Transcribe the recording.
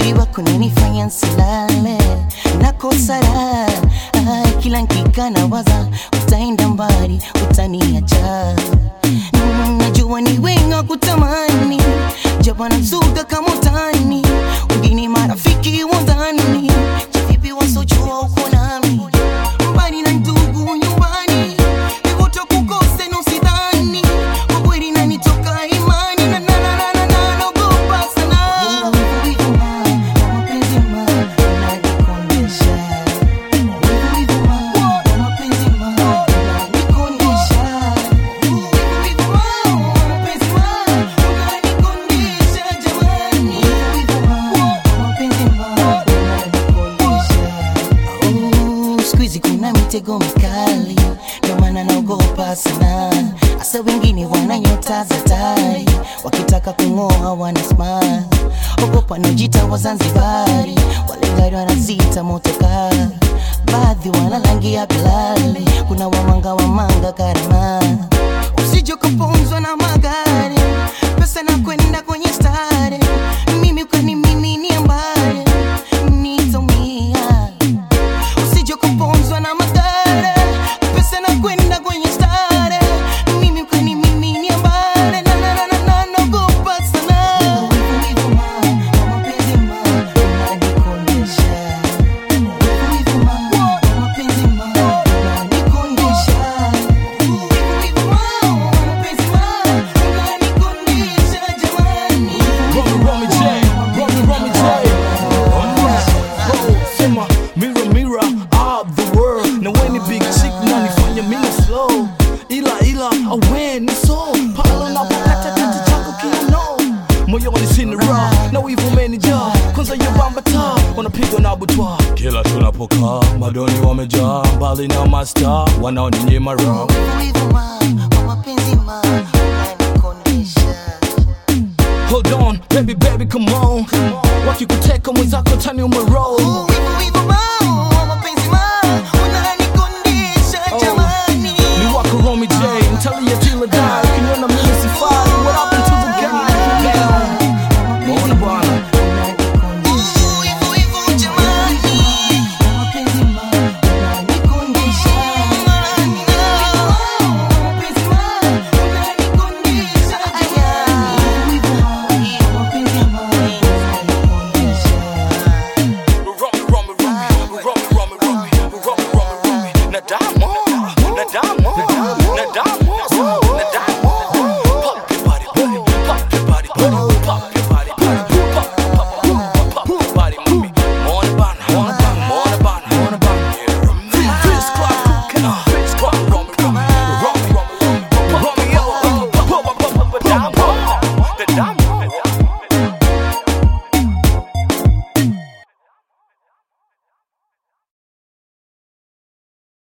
uzuri wako unanifanya nsilale, nakosa raha kila nikika nawaza utaenda mbali, utaniacha. Najua ni wengi wakutamani, japo nazuka kama utani, wengine marafiki wa ndani, vipi wasojua uko nami, mbali na ndugu nyumbani, nivoto kukose na usidhani, kwa kweli nanitoka imani, naogopa sana. Kuna mitego mikali, ndio maana naogopa sana. Asa wengine wana nyota za tai, wakitaka kungoa wana smile. Ogopa nojita wa Zanzibari, wale gari wanazita motoka, baadhi wana rangi ya bilali, kuna wamanga karama. Usije kuponzwa na magari, pesa na kwenda kwenye stare, mimi ukanimimini mbali, nitomia. Usije kuponzwa na magari, pesa na kwenda kwenye stare, mimi ukanimimini mbali, naogopa sana. Aweni so pala na wakata kati chako kino moyoni sina raha na wivu manager kwanza yobamba taa wanapigwa na butwa kila tunapokaa madoni wamejaa mbali na master wanaoninyima raha. Hold on baby come on wakikuteka mwenzako tani umeroll.